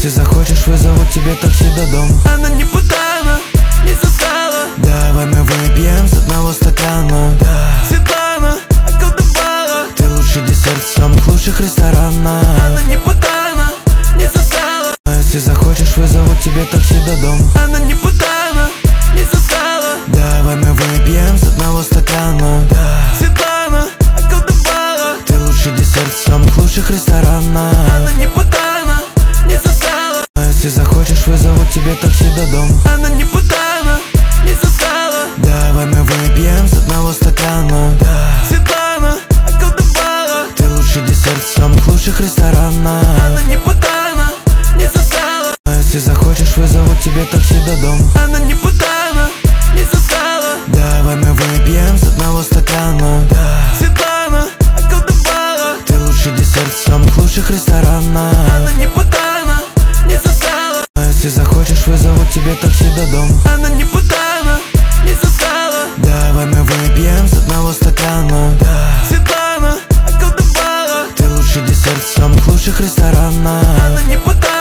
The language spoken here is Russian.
Если захочешь, вызовут тебе такси до дома. Она не путана, не застала. Давай мы выпьем с одного стакана. Светлана околдовала. Ты лучший десерт в самых лучших ресторанах. Она не путана, не застала. Если захочешь, вызовут тебе такси до дома. Она не путана, не застала. Давай мы выпьем с одного стакана. Светлана околдовала. Ты лучший десерт в самых лучших ресторанах. Она не путана, не застала. Если захочешь, вызовут тебе такси до дома. Она не путана, не застала. Давай мы выпьем с одного стакана. Светлана околдовала. Ты лучший десерт в самых лучших ресторанах. Она не путана, не застала. Если захочешь, вызовут тебе такси до дома. Она не путана, не застала. Давай мы выпьем с одного стакана. Светлана околдовала. Ты лучший десерт в самых лучших ресторанах. Она не путана, не застала. Если захочешь, вызовут тебе такси до дома. Она не путана, не застала. Давай мы выпьем с одного стакана. Светлана околдовала. Ты лучший десерт в самых лучших ресторанах. Она не путана.